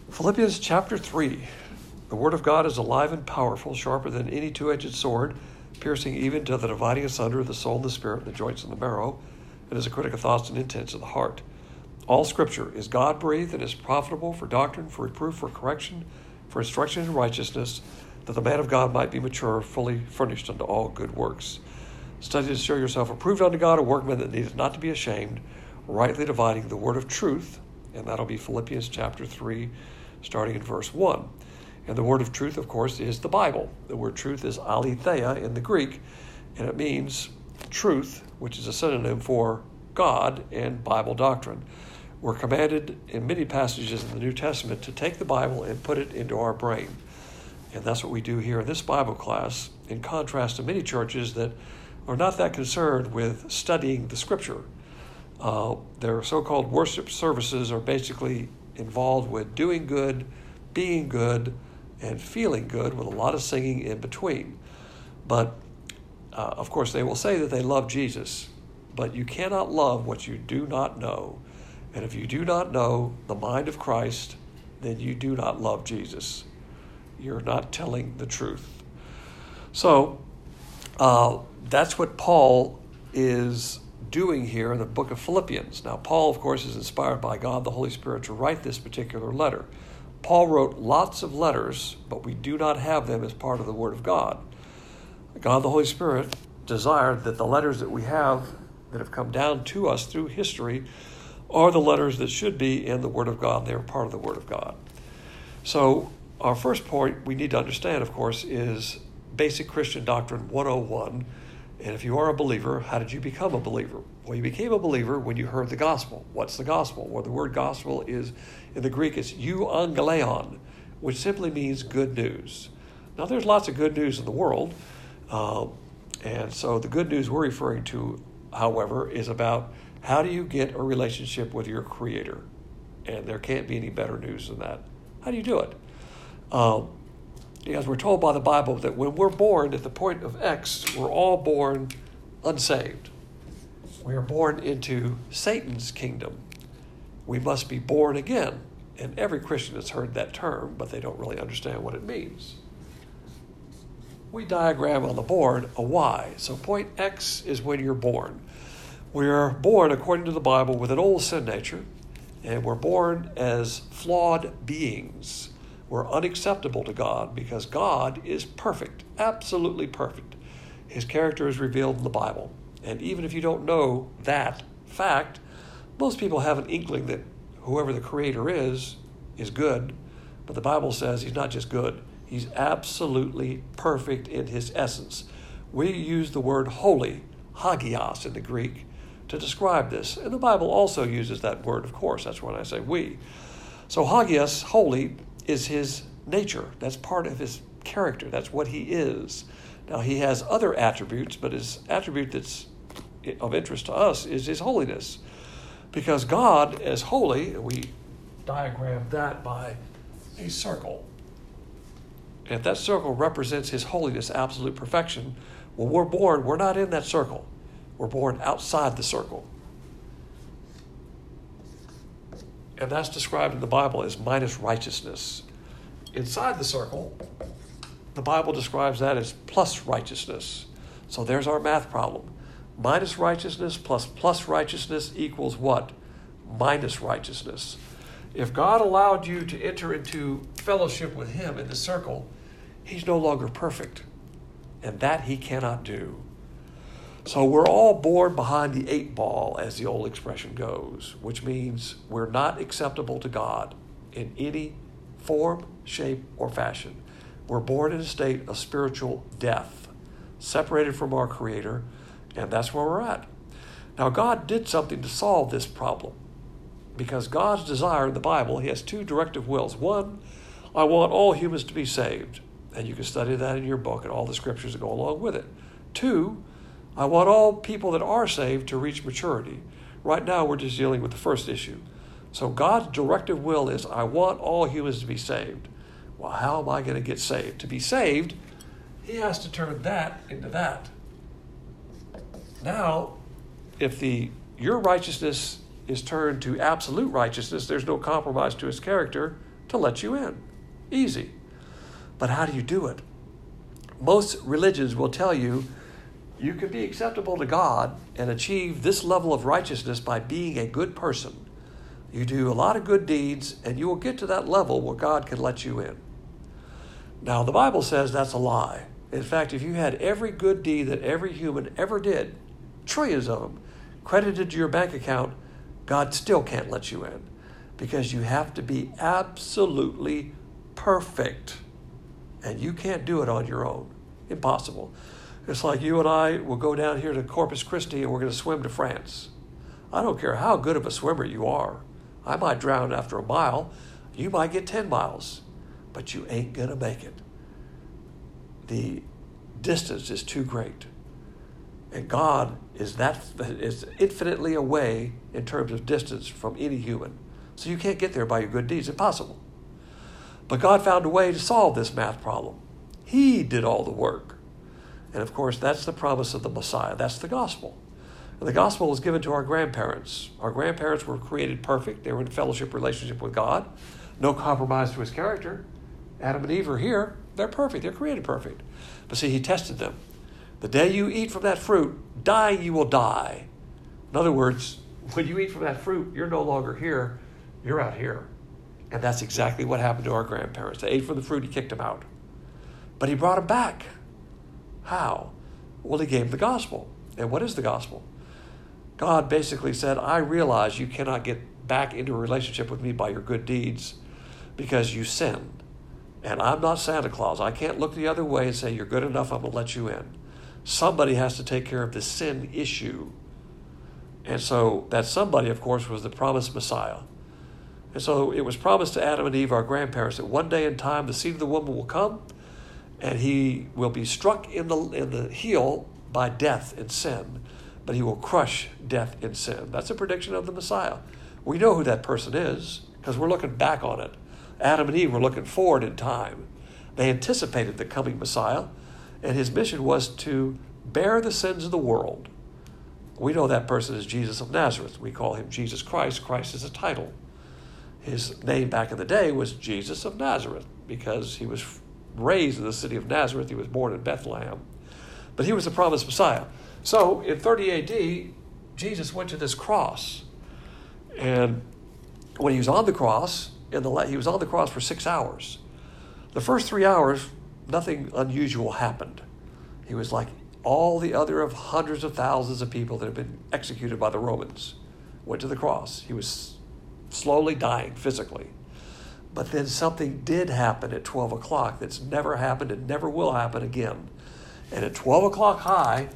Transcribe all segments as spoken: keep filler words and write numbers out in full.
Philippians chapter three. The word of God is alive and powerful, sharper than any two-edged sword, piercing even to the dividing asunder of the soul and the spirit, the joints and the marrow, and is a critic of thoughts and intents of the heart. All Scripture is God-breathed and is profitable for doctrine, for reproof, for correction, for instruction in righteousness, that the man of God might be mature, fully furnished unto all good works. Study to show yourself approved unto God, a workman that needeth not to be ashamed, rightly dividing the word of truth, and that'll be Philippians chapter three, starting in verse one. And the word of truth, of course, is the Bible. The word truth is aletheia in the Greek, and it means truth, which is a synonym for God and Bible doctrine. We're commanded in many passages in the New Testament to take the Bible and put it into our brain. And that's what we do here in this Bible class, in contrast to many churches that are not that concerned with studying the Scripture. Uh, their so-called worship services are basically involved with doing good, being good, and feeling good, with a lot of singing in between. But, uh, of course, they will say that they love Jesus, but you cannot love what you do not know. And if you do not know the mind of Christ, then you do not love Jesus. You're not telling the truth. So, uh, that's what Paul is doing here in the book of Philippians. Now, Paul, of course, is inspired by God, the Holy Spirit, to write this particular letter. Paul wrote lots of letters, but we do not have them as part of the Word of God. God, the Holy Spirit, desired that the letters that we have that have come down to us through history are the letters that should be in the Word of God. They're part of the Word of God. So our first point we need to understand, of course, is Basic Christian Doctrine one oh one. And if you are a believer, how did you become a believer? Well, you became a believer when you heard the gospel. What's the gospel? Well, the word gospel is, in the Greek, it's euangelion, which simply means good news. Now, there's lots of good news in the world. Uh, and so the good news we're referring to, however, is about how do you get a relationship with your Creator? And there can't be any better news than that. How do you do it? Um, Because we're told by the Bible that when we're born at the point of X, we're all born unsaved. We are born into Satan's kingdom. We must be born again. And every Christian has heard that term, but they don't really understand what it means. We diagram on the board a Y. So point X is when you're born. We are born, according to the Bible, with an old sin nature, and we're born as flawed beings. We're unacceptable to God because God is perfect, absolutely perfect. His character is revealed in the Bible. And even if you don't know that fact, most people have an inkling that whoever the Creator is, is good. But the Bible says he's not just good, he's absolutely perfect in his essence. We use the word holy, hagios in the Greek, to describe this. And the Bible also uses that word, of course. That's when I say we. So hagios, holy, is his nature. That's part of his character. That's what he is. Now, he has other attributes, but his attribute that's of interest to us is his holiness. Because God, as holy, we diagram that by a circle. And if that circle represents his holiness, absolute perfection, when we're born, we're not in that circle. We're born outside the circle. And that's described in the Bible as minus righteousness. Inside the circle, the Bible describes that as plus righteousness. So there's our math problem. Minus righteousness plus plus righteousness equals what? Minus righteousness. If God allowed you to enter into fellowship with him in the circle, he's no longer perfect. And that he cannot do. So we're all born behind the eight ball, as the old expression goes, which means we're not acceptable to God in any form, shape, or fashion. We're born in a state of spiritual death, separated from our Creator, and that's where we're at. Now, God did something to solve this problem, because God's desire in the Bible, he has two directive wills. One, I want all humans to be saved, and you can study that in your book and all the scriptures that go along with it. Two, I want all people that are saved to reach maturity. Right now, we're just dealing with the first issue. So God's directive will is, I want all humans to be saved. Well, how am I going to get saved? To be saved, he has to turn that into that. Now, if the your righteousness is turned to absolute righteousness, there's no compromise to his character, to let you in. Easy. But how do you do it? Most religions will tell you you can be acceptable to God and achieve this level of righteousness by being a good person. You do a lot of good deeds, and you will get to that level where God can let you in. Now, the Bible says that's a lie. In fact, if you had every good deed that every human ever did, trillions of them, credited to your bank account, God still can't let you in, because you have to be absolutely perfect, and you can't do it on your own. Impossible. It's like you and I will go down here to Corpus Christi and we're going to swim to France. I don't care how good of a swimmer you are. I might drown after a mile. You might get ten miles, but you ain't going to make it. The distance is too great. And God is that is infinitely away in terms of distance from any human. So you can't get there by your good deeds. Impossible. But God found a way to solve this math problem. He did all the work. And of course, that's the promise of the Messiah. That's the gospel. And the gospel was given to our grandparents. Our grandparents were created perfect. They were in fellowship relationship with God. No compromise to his character. Adam and Eve are here. They're perfect. They're created perfect. But see, he tested them. The day you eat from that fruit, dying you will die. In other words, when you eat from that fruit, you're no longer here. You're out here. And that's exactly what happened to our grandparents. They ate from the fruit, he kicked them out. But he brought them back. How? Well, he gave them the gospel. And what is the gospel? God basically said, I realize you cannot get back into a relationship with me by your good deeds because you sinned. And I'm not Santa Claus. I can't look the other way and say, you're good enough, I'm going to let you in. Somebody has to take care of the sin issue. And so that somebody, of course, was the promised Messiah. And so it was promised to Adam and Eve, our grandparents, that one day in time the seed of the woman will come and he will be struck in the in the heel by death and sin, but he will crush death and sin. That's a prediction of the Messiah. We know who that person is because we're looking back on it. Adam and Eve were looking forward in time. They anticipated the coming Messiah, and his mission was to bear the sins of the world. We know that person is Jesus of Nazareth. We call him Jesus Christ. Christ is a title. His name back in the day was Jesus of Nazareth because he was raised in the city of Nazareth. He was born in Bethlehem. But he was the promised Messiah. So in thirty A D, Jesus went to this cross. And when he was on the cross, in the he was on the cross for six hours. The first three hours, nothing unusual happened. He was like all the other of hundreds of thousands of people that had been executed by the Romans. Went to the cross. He was slowly dying physically. But then something did happen at twelve o'clock that's never happened and never will happen again. And at twelve o'clock high,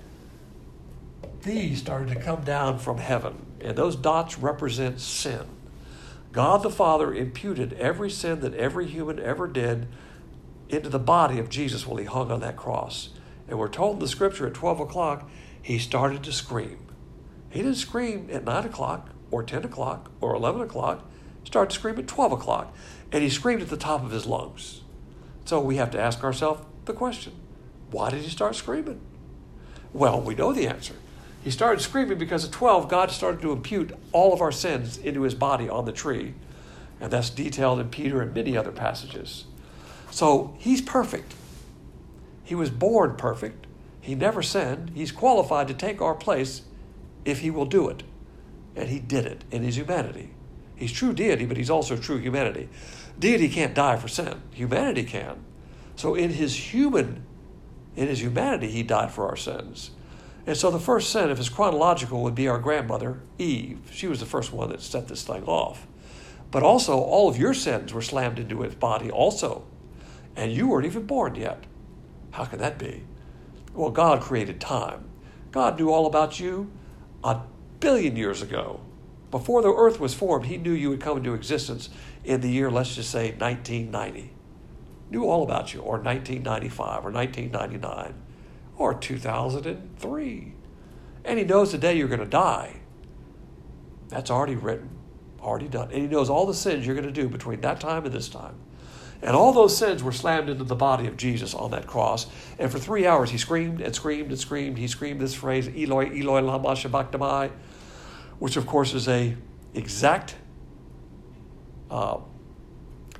these started to come down from heaven. And those dots represent sin. God the Father imputed every sin that every human ever did into the body of Jesus while he hung on that cross. And we're told in the scripture at twelve o'clock, he started to scream. He didn't scream at nine o'clock or ten o'clock or eleven o'clock. He started to scream at twelve o'clock. And he screamed at the top of his lungs. So we have to ask ourselves the question, why did he start screaming? Well, we know the answer. He started screaming because at twelve, God started to impute all of our sins into his body on the tree. And that's detailed in Peter and many other passages. So he's perfect. He was born perfect. He never sinned. He's qualified to take our place if he will do it. And he did it in his humanity. He's true deity, but he's also true humanity. Deity can't die for sin. Humanity can. So in his human, in his humanity, he died for our sins. And so the first sin, if it's chronological, would be our grandmother, Eve. She was the first one that set this thing off. But also, all of your sins were slammed into his body also. And you weren't even born yet. How can that be? Well, God created time. God knew all about you a billion years ago. Before the earth was formed, he knew you would come into existence in the year, let's just say, nineteen ninety. Knew all about you, or nineteen ninety-five, or nineteen ninety-nine, or two thousand three. And he knows the day you're going to die. That's already written, already done. And he knows all the sins you're going to do between that time and this time. And all those sins were slammed into the body of Jesus on that cross. And for three hours, he screamed and screamed and screamed. He screamed this phrase, Eloi, Eloi, lama sabachthani, which of course is a exact uh,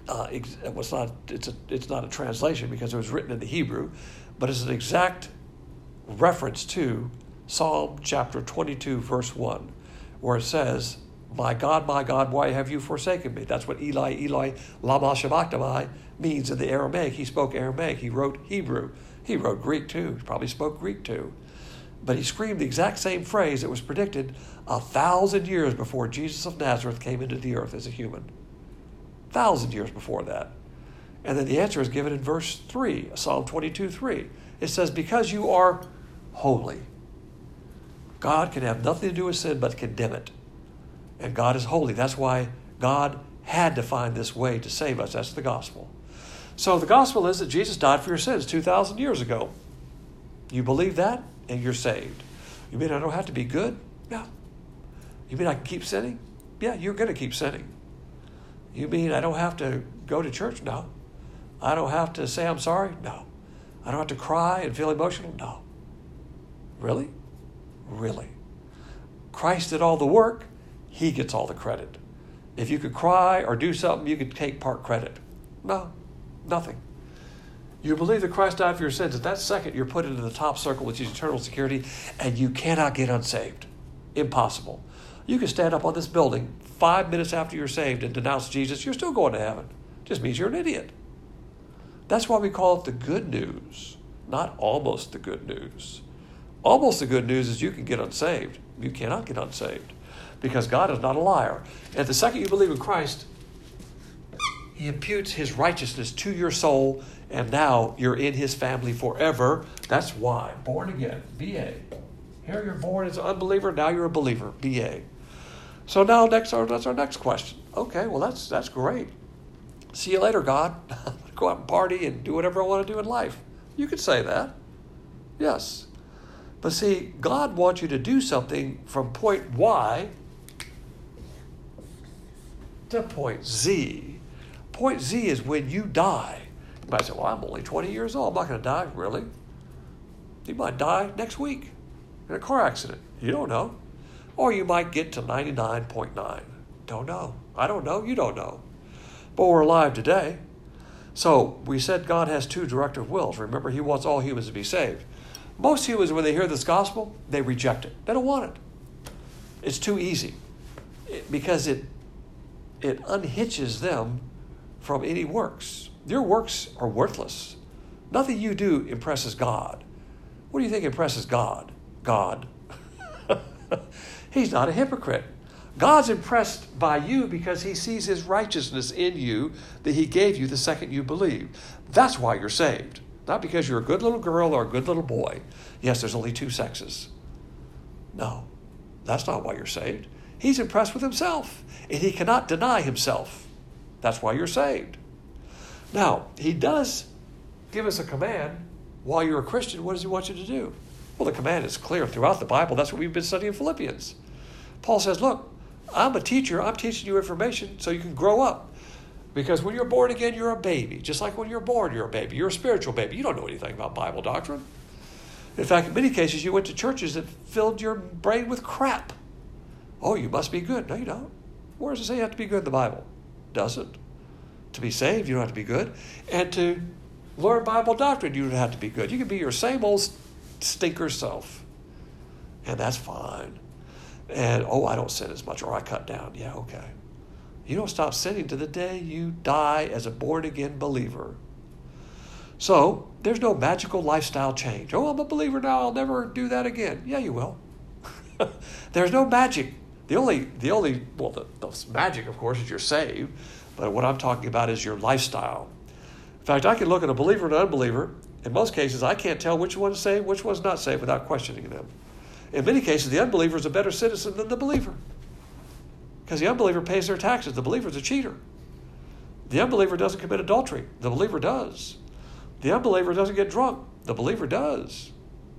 Uh, ex- it was not, it's, a, it's not a translation because it was written in the Hebrew, but it's an exact reference to Psalm chapter twenty-two, verse one, where it says, "My God, my God, why have you forsaken me?" That's what Eli, Eli, lama sabachthani means in the Aramaic. He spoke Aramaic. He wrote Hebrew. He wrote Greek too. He probably spoke Greek too. But he screamed the exact same phrase that was predicted a thousand years before Jesus of Nazareth came into the earth as a human. Thousand years before that. And then the answer is given in verse three, Psalm twenty-two, three. It says, "Because you are holy." God can have nothing to do with sin but condemn it. And God is holy. That's why God had to find this way to save us. That's the gospel. So the gospel is that Jesus died for your sins two thousand years ago. You believe that, and you're saved. You mean I don't have to be good? No. You mean I can keep sinning? Yeah, you're going to keep sinning. You mean I don't have to go to church? No. I don't have to say I'm sorry? No. I don't have to cry and feel emotional? No. Really? Really. Christ did all the work. He gets all the credit. If you could cry or do something, you could take part credit. No, nothing. You believe that Christ died for your sins. At that second, you're put into the top circle, which is eternal security, and you cannot get unsaved. Impossible. You can stand up on this building five minutes after you're saved and denounce Jesus. You're still going to heaven. Just means you're an idiot. That's why we call it the good news, not almost the good news. Almost the good news is you can get unsaved. You cannot get unsaved because God is not a liar. And the second you believe in Christ, he imputes his righteousness to your soul, and now you're in his family forever. That's why. Born again. B A. Here you're born as an unbeliever. Now you're a believer. B A. So now next, our, that's our next question. Okay, well, that's that's great. See you later, God. Go out and party and do whatever I want to do in life. You could say that. Yes. But see, God wants you to do something from point Y to point Z. Point Z is when you die. You might say, well, I'm only twenty years old. I'm not going to die. Really? You might die next week in a car accident. You don't know. Or you might get to ninety-nine point nine. Don't know. I don't know. You don't know. But we're alive today. So we said God has two directive wills. Remember, he wants all humans to be saved. Most humans, when they hear this gospel, they reject it. They don't want it. It's too easy because it it unhitches them from any works. Your works are worthless. Nothing you do impresses God. What do you think impresses God? God. He's not a hypocrite. God's impressed by you because he sees his righteousness in you that he gave you the second you believe. That's why you're saved. Not because you're a good little girl or a good little boy. Yes, there's only two sexes. No, that's not why you're saved. He's impressed with himself, and he cannot deny himself. That's why you're saved. Now, he does give us a command. While you're a Christian, what does he want you to do? Well, the command is clear throughout the Bible. That's what we've been studying in Philippians. Paul says, look, I'm a teacher. I'm teaching you information so you can grow up. Because when you're born again, you're a baby. Just like when you're born, you're a baby. You're a spiritual baby. You don't know anything about Bible doctrine. In fact, in many cases, you went to churches that filled your brain with crap. Oh, you must be good. No, you don't. Where does it say you have to be good in the Bible? Doesn't. To be saved, you don't have to be good. And to learn Bible doctrine, you don't have to be good. You can be your same old stinker self. And that's fine. And, oh, I don't sin as much, or I cut down. Yeah, okay. You don't stop sinning to the day you die as a born-again believer. So, there's no magical lifestyle change. Oh, I'm a believer now. I'll never do that again. Yeah, you will. There's no magic. The only, the only, well, the, the magic, of course, is you're saved. But what I'm talking about is your lifestyle. In fact, I can look at a believer and an unbeliever. In most cases, I can't tell which one's saved, which one's not saved without questioning them. In many cases, the unbeliever is a better citizen than the believer. Because the unbeliever pays their taxes. The believer is a cheater. The unbeliever doesn't commit adultery. The believer does. The unbeliever doesn't get drunk. The believer does.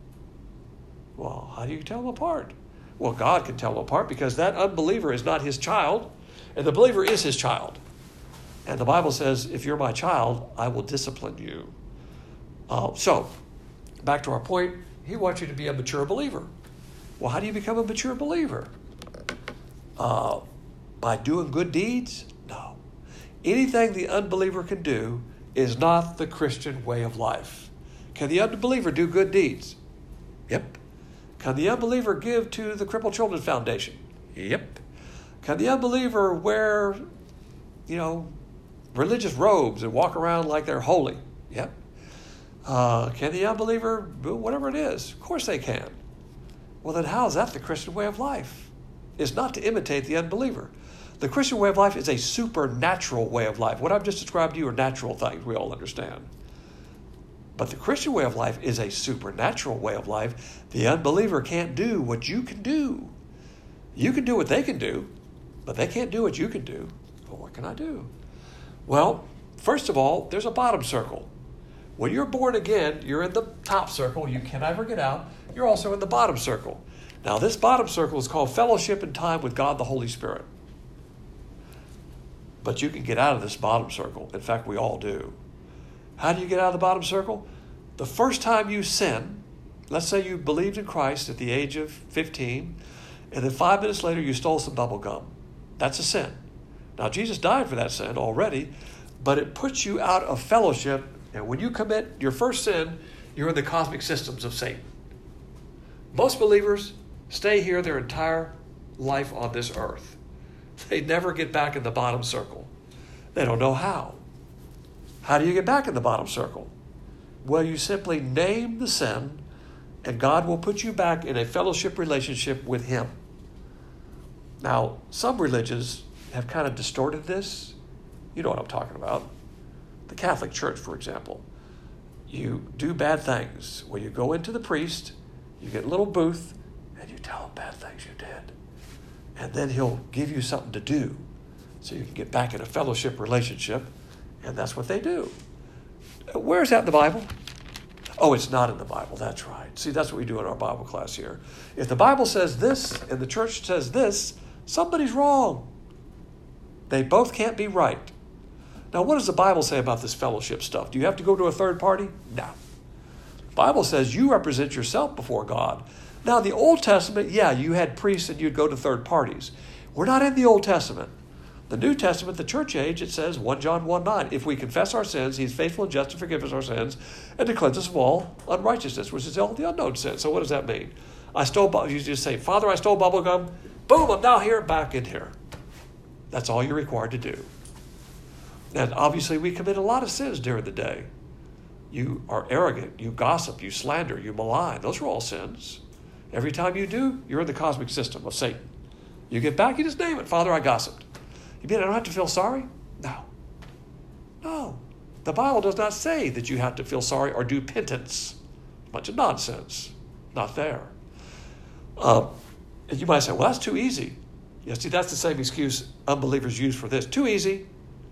Well, how do you tell them apart? Well, God can tell them apart because that unbeliever is not his child, and the believer is his child. And the Bible says, if you're my child, I will discipline you. Uh, so, back to our point, he wants you to be a mature believer. Well, how do you become a mature believer? Uh, by doing good deeds? No. Anything the unbeliever can do is not the Christian way of life. Can the unbeliever do good deeds? Yep. Can the unbeliever give to the Crippled Children's Foundation? Yep. Can the unbeliever wear, you know, religious robes and walk around like they're holy? Yep. Uh, can the unbeliever do whatever it is? Of course they can. Well, then how is that the Christian way of life? It's not to imitate the unbeliever. The Christian way of life is a supernatural way of life. What I've just described to you are natural things we all understand. But the Christian way of life is a supernatural way of life. The unbeliever can't do what you can do. You can do what they can do, but they can't do what you can do. Well, what can I do? Well, first of all, there's a bottom circle. When you're born again, you're in the top circle. You can never get out. You're also in the bottom circle. Now, this bottom circle is called fellowship and time with God the Holy Spirit. But you can get out of this bottom circle. In fact, we all do. How do you get out of the bottom circle? The first time you sin, let's say you believed in Christ at the age of fifteen, and then five minutes later you stole some bubble gum. That's a sin. Now, Jesus died for that sin already, but it puts you out of fellowship. And when you commit your first sin, you're in the cosmic systems of Satan. Most believers stay here their entire life on this earth. They never get back in the bottom circle. They don't know how. How do you get back in the bottom circle? Well, you simply name the sin, and God will put you back in a fellowship relationship with Him. Now, some religions have kind of distorted this. You know what I'm talking about. The Catholic Church, for example. You do bad things. When you go into the priest, you get a little booth, and you tell him bad things you did. And then he'll give you something to do so you can get back in a fellowship relationship, and that's what they do. Where's that in the Bible? Oh, it's not in the Bible. That's right. See, that's what we do in our Bible class here. If the Bible says this and the church says this, somebody's wrong. They both can't be right. Now, what does the Bible say about this fellowship stuff? Do you have to go to a third party? No. The Bible says you represent yourself before God. Now, the Old Testament, yeah, you had priests and you'd go to third parties. We're not in the Old Testament. The New Testament, the church age, it says, First John one nine, if we confess our sins, He's faithful and just to forgive us our sins and to cleanse us of all unrighteousness, which is all the unknown sin. So what does that mean? I stole, you just say, Father, I stole bubble gum. Boom, I'm now here, back in here. That's all you're required to do. And obviously we commit a lot of sins during the day. You are arrogant, you gossip, you slander, you malign. Those are all sins. Every time you do, you're in the cosmic system of Satan. You get back, you just name it. Father, I gossiped. You mean I don't have to feel sorry? No. No. The Bible does not say that you have to feel sorry or do penance. A bunch of nonsense. Not there. Um, and you might say, well, that's too easy. Yeah, see, that's the same excuse unbelievers use for this. Too easy.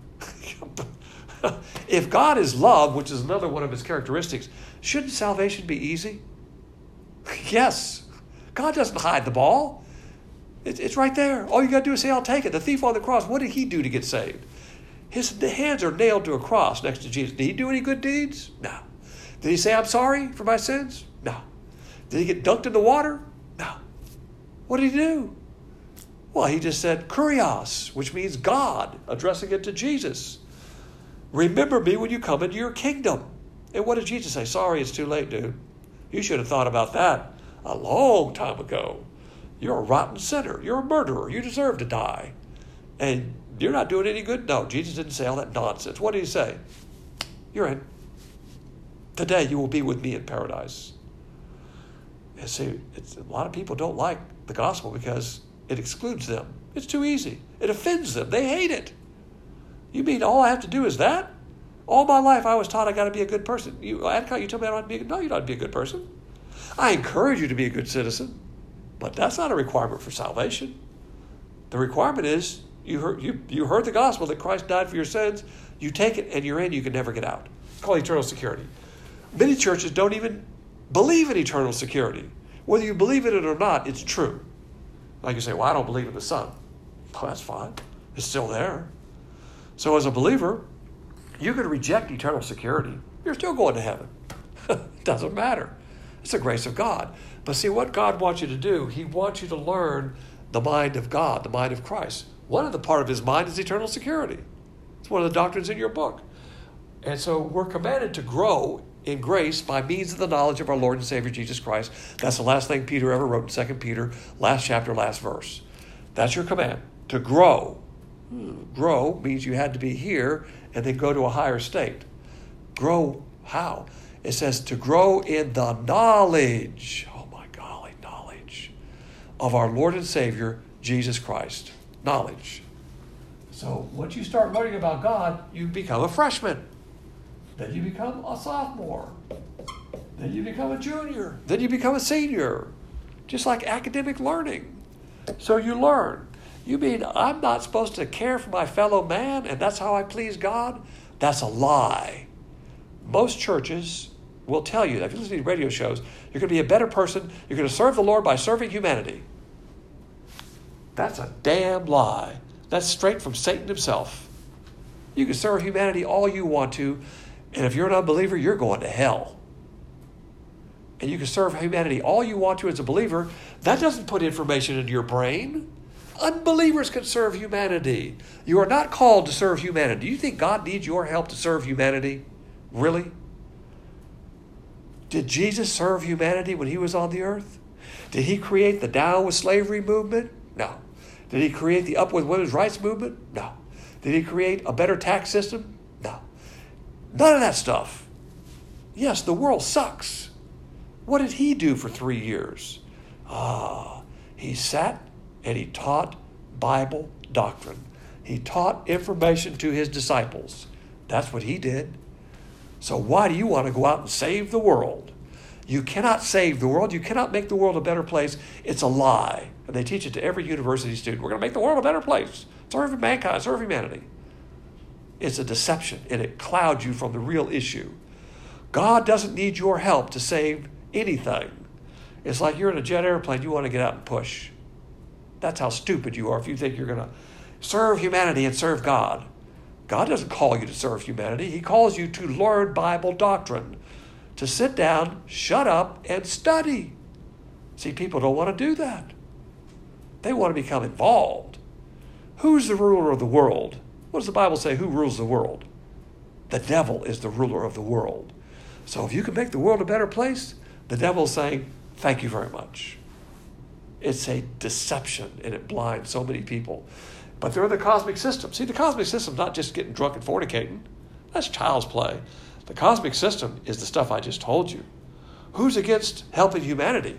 If God is love, which is another one of His characteristics, shouldn't salvation be easy? Yes. God doesn't hide the ball. It's, it's right there. All you got to do is say, I'll take it. The thief on the cross, what did he do to get saved? His the hands are nailed to a cross next to Jesus. Did he do any good deeds? No. Did he say, I'm sorry for my sins? No. Did he get dunked in the water? No. What did he do? Well, he just said, Kurios, which means God, addressing it to Jesus. Remember me when you come into your kingdom. And what did Jesus say? Sorry, it's too late, dude. You should have thought about that a long time ago. You're a rotten sinner. You're a murderer. You deserve to die. And you're not doing any good? No, Jesus didn't say all that nonsense. What did He say? You're in. Today you will be with me in paradise. And see, it's, a lot of people don't like the gospel because it excludes them. It's too easy. It offends them. They hate it. You mean all I have to do is that? All my life I was taught I got to be a good person. You, Adcock, you told me I don't have to be a good. No, you don't have to be a good person. I encourage you to be a good citizen, but that's not a requirement for salvation. The requirement is you heard you you heard the gospel that Christ died for your sins. You take it and you're in. You can never get out. It's called eternal security. Many churches don't even believe in eternal security. Whether you believe in it or not, it's true. Like you say, well, I don't believe in the Son. Well, that's fine. It's still there. So as a believer, you can reject eternal security. You're still going to heaven. It doesn't matter. It's the grace of God. But see, what God wants you to do, He wants you to learn the mind of God, the mind of Christ. One of the part of His mind is eternal security. That's one of the doctrines in your book. And so we're commanded to grow in grace by means of the knowledge of our Lord and Savior Jesus Christ. That's the last thing Peter ever wrote in Second Peter, last chapter, last verse. That's your command, to grow. Grow means you had to be here and then go to a higher state. Grow how? It says to grow in the knowledge, oh my golly, knowledge of our Lord and Savior, Jesus Christ. Knowledge. So once you start learning about God, you become a freshman. Then you become a sophomore. Then you become a junior. Then you become a senior. Just like academic learning. So you learn. You mean I'm not supposed to care for my fellow man and that's how I please God? That's a lie. Most churches will tell you that if you listen to radio shows, you're going to be a better person. You're going to serve the Lord by serving humanity. That's a damn lie. That's straight from Satan himself. You can serve humanity all you want to, and if you're an unbeliever, you're going to hell. And you can serve humanity all you want to as a believer. That doesn't put information into your brain. Unbelievers can serve humanity. You are not called to serve humanity. Do you think God needs your help to serve humanity? Really? Did Jesus serve humanity when he was on the earth? Did he create the down with slavery movement? No. Did he create the up with women's rights movement? No. Did he create a better tax system? No. None of that stuff. Yes, the world sucks. What did he do for three years? Ah, he sat and he taught Bible doctrine. He taught information to his disciples. That's what he did. So why do you want to go out and save the world? You cannot save the world. You cannot make the world a better place. It's a lie. And they teach it to every university student. We're going to make the world a better place. Serve mankind, serve humanity. It's a deception, and it clouds you from the real issue. God doesn't need your help to save anything. It's like you're in a jet airplane, you want to get out and push. That's how stupid you are if you think you're going to serve humanity and serve God. God doesn't call you to serve humanity. He calls you to learn Bible doctrine, to sit down, shut up, and study. See, people don't want to do that. They want to become involved. Who's the ruler of the world? What does the Bible say? Who rules the world? The devil is the ruler of the world. So if you can make the world a better place, the devil's saying, thank you very much. It's a deception, and it blinds so many people. But they're in the cosmic system. See, the cosmic system's not just getting drunk and fornicating. That's child's play. The cosmic system is the stuff I just told you. Who's against helping humanity?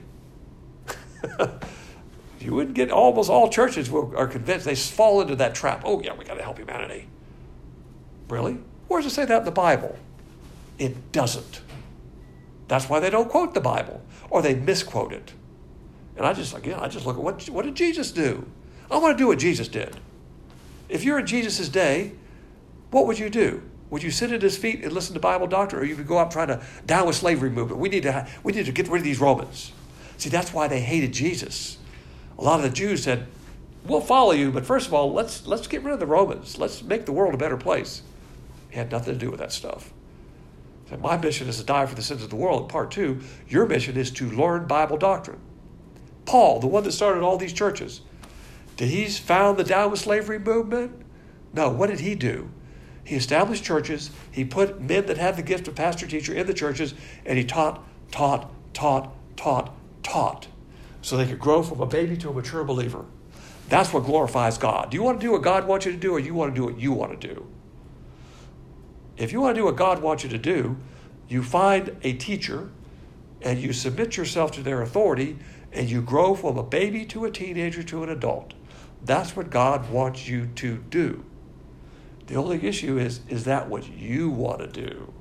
You wouldn't get, almost all churches are convinced, they fall into that trap. Oh, yeah, we got to help humanity. Really? Where does it say that in the Bible? It doesn't. That's why they don't quote the Bible, or they misquote it. And I just, again, I just look at what, what did Jesus do? I want to do what Jesus did. If you're in Jesus' day, what would you do? Would you sit at his feet and listen to Bible doctrine, or you could go out trying to down with slavery movement? We need to, we need to get rid of these Romans. See, that's why they hated Jesus. A lot of the Jews said, we'll follow you, but first of all, let's let's get rid of the Romans. Let's make the world a better place. It had nothing to do with that stuff. So my mission is to die for the sins of the world. Part two, your mission is to learn Bible doctrine. Paul, the one that started all these churches, did he found the down with slavery movement? No, what did he do? He established churches. He put men that had the gift of pastor teacher in the churches, and he taught, taught, taught, taught, taught, so they could grow from a baby to a mature believer. That's what glorifies God. Do you want to do what God wants you to do, or you want to do what you want to do? If you want to do what God wants you to do, you find a teacher, and you submit yourself to their authority, and you grow from a baby to a teenager to an adult. That's what God wants you to do. The only issue is, is that what you want to do?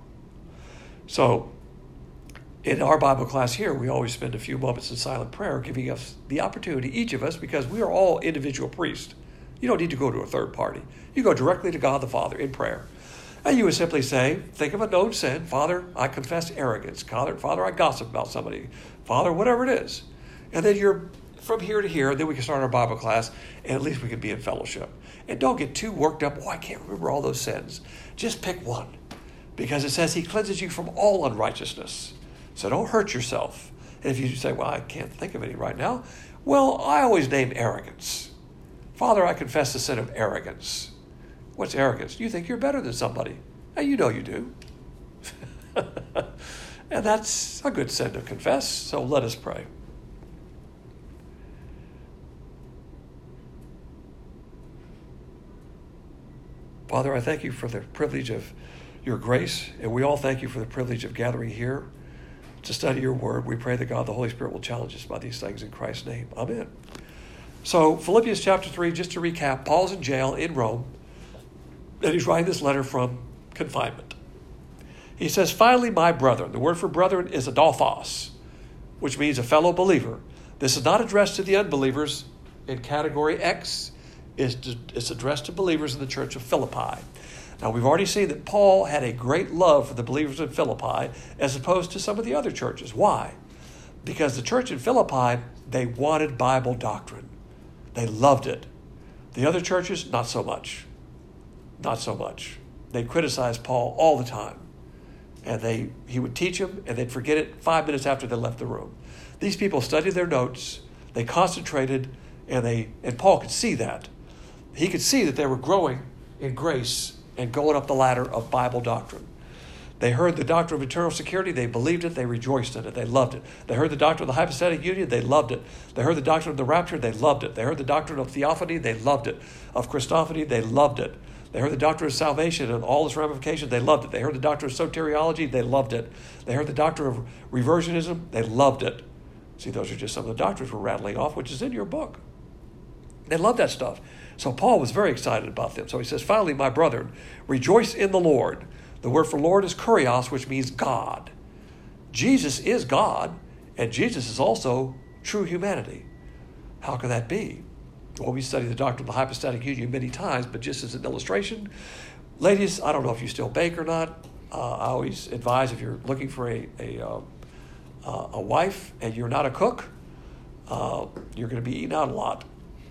So, in our Bible class here, we always spend a few moments in silent prayer, giving us the opportunity, each of us, because we are all individual priests. You don't need to go to a third party. You go directly to God the Father in prayer. And you would simply say, think of a known sin. Father, I confess arrogance. Father, Father, I gossip about somebody. Father, whatever it is. And then you're from here to here, and then we can start our Bible class, and at least we can be in fellowship. And don't get too worked up. Oh, I can't remember all those sins. Just pick one, because it says he cleanses you from all unrighteousness. So don't hurt yourself. And if you say, well, I can't think of any right now, well, I always name arrogance. Father, I confess the sin of arrogance. What's arrogance? You think you're better than somebody. And you know you do. And that's a good sin to confess. So let us pray. Father, I thank you for the privilege of your grace, and we all thank you for the privilege of gathering here to study your word. We pray that God, the Holy Spirit, will challenge us by these things in Christ's name. Amen. So Philippians chapter three, just to recap, Paul's in jail in Rome, and he's writing this letter from confinement. He says, finally, my brethren. The word for brethren is adelphos, which means a fellow believer. This is not addressed to the unbelievers in category X. It's addressed to believers in the church of Philippi. Now, we've already seen that Paul had a great love for the believers in Philippi as opposed to some of the other churches. Why? Because the church in Philippi, they wanted Bible doctrine. They loved it. The other churches, not so much. Not so much. They criticized Paul all the time. And they he would teach them, and they'd forget it five minutes after they left the room. These people studied their notes. They concentrated, and they and Paul could see that. He could see that they were growing in grace and going up the ladder of Bible doctrine. They heard the doctrine of eternal security. They believed it. They rejoiced in it. They loved it. They heard the doctrine of the hypostatic union. They loved it. They heard the doctrine of the rapture. They loved it. They heard the doctrine of theophany. They loved it. Of Christophany. They loved it. They heard the doctrine of salvation and all its ramifications. They loved it. They heard the doctrine of soteriology. They loved it. They heard the doctrine of reversionism. They loved it. See, those are just some of the doctrines we're rattling off, which is in your book. They loved that stuff. So Paul was very excited about them. So he says, finally, my brethren, rejoice in the Lord. The word for Lord is kurios, which means God. Jesus is God, and Jesus is also true humanity. How can that be? Well, we studied the doctrine of the hypostatic union many times, but just as an illustration, ladies, I don't know if you still bake or not. Uh, I always advise if you're looking for a a, uh, uh, a wife and you're not a cook, uh, you're going to be eating out a lot.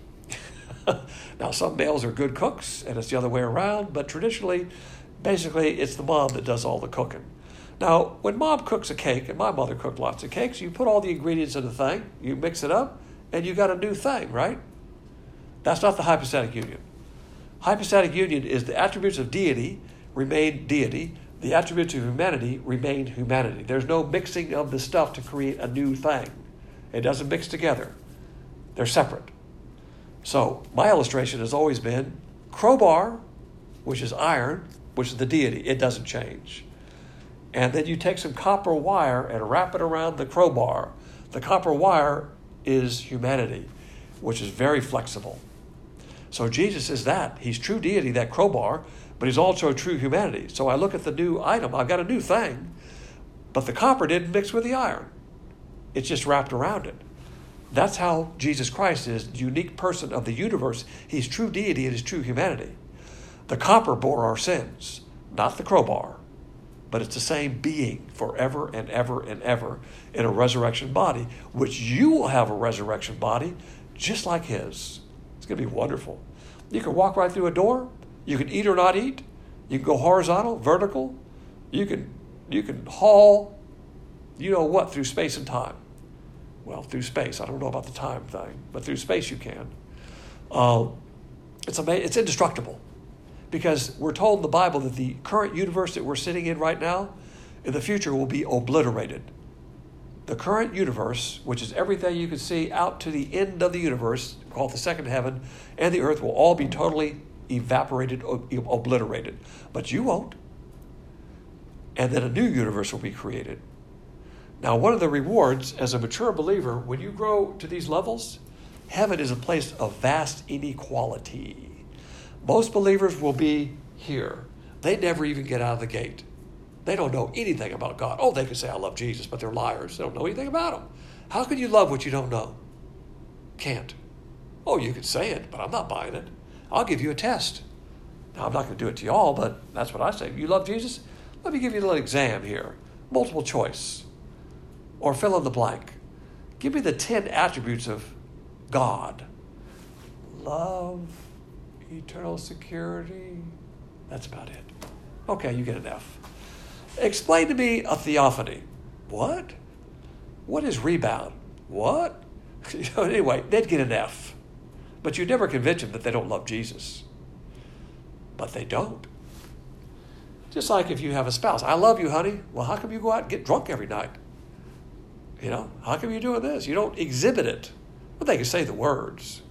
Now, some males are good cooks, and it's the other way around, but traditionally, basically, it's the mom that does all the cooking. Now, when mom cooks a cake, and my mother cooked lots of cakes, you put all the ingredients in the thing, you mix it up, and you got a new thing, right? That's not the hypostatic union. Hypostatic union is the attributes of deity remain deity, the attributes of humanity remain humanity. There's no mixing of the stuff to create a new thing. It doesn't mix together. They're separate. So my illustration has always been crowbar, which is iron, which is the deity. It doesn't change. And then you take some copper wire and wrap it around the crowbar. The copper wire is humanity, which is very flexible. So Jesus is that. He's true deity, that crowbar, but he's also true humanity. So I look at the new item. I've got a new thing, but the copper didn't mix with the iron. It's just wrapped around it. That's how Jesus Christ is, the unique person of the universe. He's true deity and his true humanity. The copper bore our sins, not the crowbar, but it's the same being forever and ever and ever in a resurrection body, which you will have a resurrection body just like his. It's going to be wonderful. You can walk right through a door. You can eat or not eat. You can go horizontal, vertical. You can, you can haul, you know what, through space and time. Well, through space. I don't know about the time thing, but through space you can. Uh, it's ama- It's indestructible. Because we're told in the Bible that the current universe that we're sitting in right now, in the future will be obliterated. The current universe, which is everything you can see out to the end of the universe, called the second heaven, and the earth will all be totally evaporated, obliterated. But you won't. And then a new universe will be created. Now, one of the rewards as a mature believer, when you grow to these levels, heaven is a place of vast inequality. Most believers will be here. They never even get out of the gate. They don't know anything about God. Oh, they can say, I love Jesus, but they're liars. They don't know anything about him. How can you love what you don't know? Can't. Oh, you can say it, but I'm not buying it. I'll give you a test. Now, I'm not going to do it to y'all, but that's what I say. You love Jesus? Let me give you a little exam here. Multiple choice. Or fill in the blank. Give me the ten attributes of God. Love, eternal security. That's about it. Okay, you get an F. Explain to me a theophany. What? What is rebound? What? You know, anyway, they'd get an F. But you never convince them that they don't love Jesus. but they don't. Just like if you have a spouse. I love you, honey. Well, how come you go out and get drunk every night? You know, how come you're doing this? You don't exhibit it. Well, they can say the words.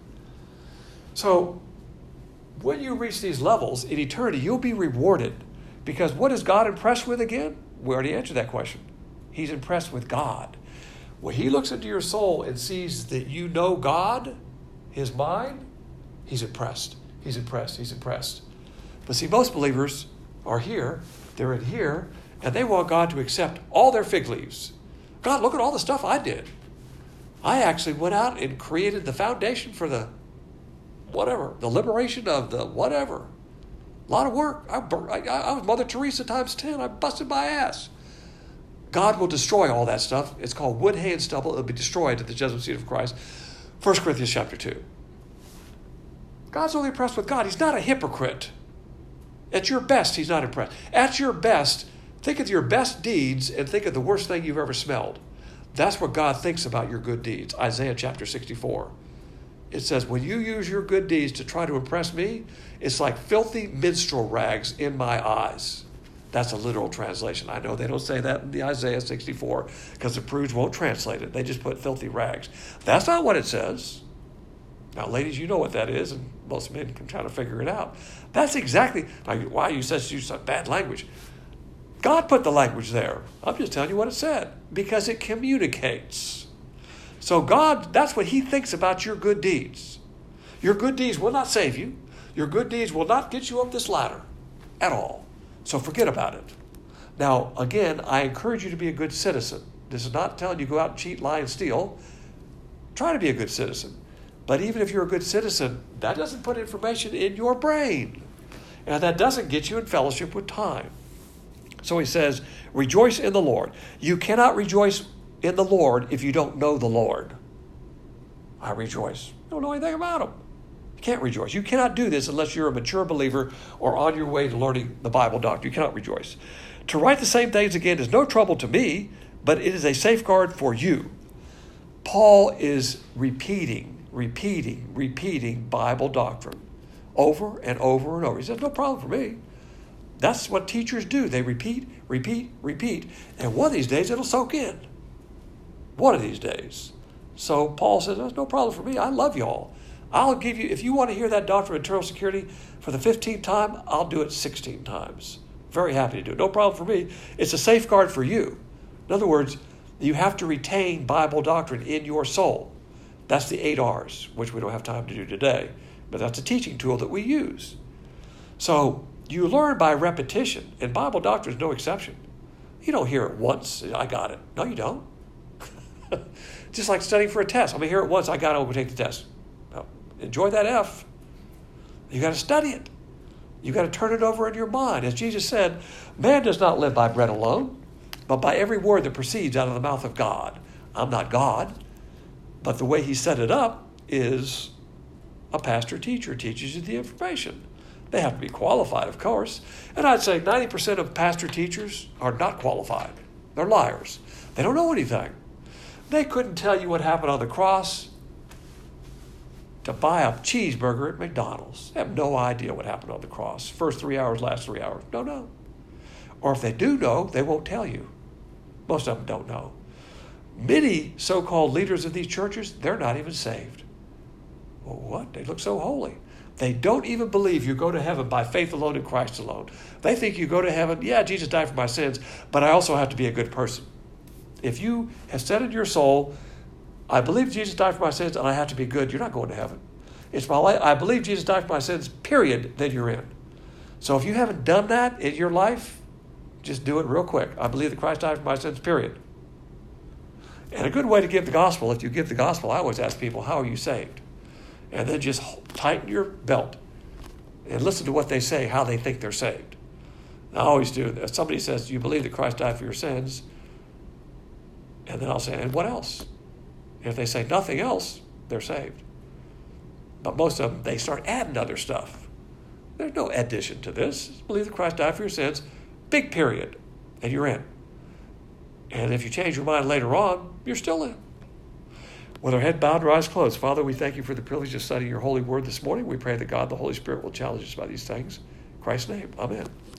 So when you reach these levels in eternity, you'll be rewarded. Because what is God impressed with again? We already answered that question. He's impressed with God. When he looks into your soul and sees that you know God, his mind, he's impressed. He's impressed. He's impressed. But see, most believers are here, they're in here, and they want God to accept all their fig leaves. God, look at all the stuff I did. I actually went out and created the foundation for the whatever, the liberation of the whatever. A lot of work. I, I, I was Mother Teresa times ten. I busted my ass. God will destroy all that stuff. It's called wood, hay, and stubble. It'll be destroyed at the judgment seat of Christ. First Corinthians chapter two. God's only impressed with God. He's not a hypocrite. At your best, he's not impressed. At your best, think of your best deeds and think of the worst thing you've ever smelled. That's what God thinks about your good deeds. Isaiah chapter sixty-four. It says, when you use your good deeds to try to impress me, it's like filthy minstrel rags in my eyes. That's a literal translation. I know they don't say that in the Isaiah sixty-four because the prudes won't translate it. They just put filthy rags. That's not what it says. Now, ladies, you know what that is, and most men can try to figure it out. That's exactly, like, why you said you use such bad language. God put the language there. I'm just telling you what it said, because it communicates. So God, that's what he thinks about your good deeds. Your good deeds will not save you. Your good deeds will not get you up this ladder at all. So forget about it. Now, again, I encourage you to be a good citizen. This is not telling you go out and cheat, lie, and steal. Try to be a good citizen. But even if you're a good citizen, that doesn't put information in your brain. And that doesn't get you in fellowship with time. So he says, rejoice in the Lord. You cannot rejoice in the Lord if you don't know the Lord. I rejoice. You don't know anything about him. You can't rejoice. You cannot do this unless you're a mature believer or on your way to learning the Bible doctrine. You cannot rejoice. To write the same things again is no trouble to me, but it is a safeguard for you. Paul is repeating, repeating, repeating Bible doctrine over and over and over. He says, no problem for me. That's what teachers do. They repeat, repeat, repeat. And one of these days it'll soak in. One of these days. So Paul says, that's no problem for me. I love y'all. I'll give you, if you want to hear that doctrine of eternal security for the fifteenth time, I'll do it sixteen times. Very happy to do it. No problem for me. It's a safeguard for you. In other words, you have to retain Bible doctrine in your soul. That's the eight R's, which we don't have time to do today. But that's a teaching tool that we use. So you learn by repetition, and Bible doctrine is no exception. You don't hear it once, I got it. No, you don't. Just like studying for a test. I'm going to hear it once, I got to go take the test. Well, enjoy that F. You got to study it. You got to turn it over in your mind. As Jesus said, man does not live by bread alone, but by every word that proceeds out of the mouth of God. I'm not God, but the way he set it up is a pastor teacher teaches you the information. They have to be qualified, of course. And I'd say ninety percent of pastor teachers are not qualified. They're liars. They don't know anything. They couldn't tell you what happened on the cross to buy a cheeseburger at McDonald's. They have no idea what happened on the cross. First three hours, last three hours. No, no. Or if they do know, they won't tell you. Most of them don't know. Many so-called leaders of these churches, they're not even saved. Well, what? They look so holy. They don't even believe you go to heaven by faith alone in Christ alone. They think you go to heaven, yeah, Jesus died for my sins, but I also have to be a good person. If you have said in your soul, I believe Jesus died for my sins and I have to be good, you're not going to heaven. It's my life. I believe Jesus died for my sins, period, then you're in. So if you haven't done that in your life, just do it real quick. I believe that Christ died for my sins, period. And a good way to give the gospel, if you give the gospel, I always ask people, how are you saved? And then just tighten your belt and listen to what they say, how they think they're saved. I always do. If somebody says, you believe that Christ died for your sins, and then I'll say, and what else? If they say nothing else, they're saved. But most of them, they start adding other stuff. There's no addition to this. Believe that Christ died for your sins, big period, and you're in. And if you change your mind later on, you're still in. With our head bowed, our eyes closed. Father, we thank you for the privilege of studying your holy word this morning. We pray that God, the Holy Spirit, will challenge us by these things. Christ's name, amen.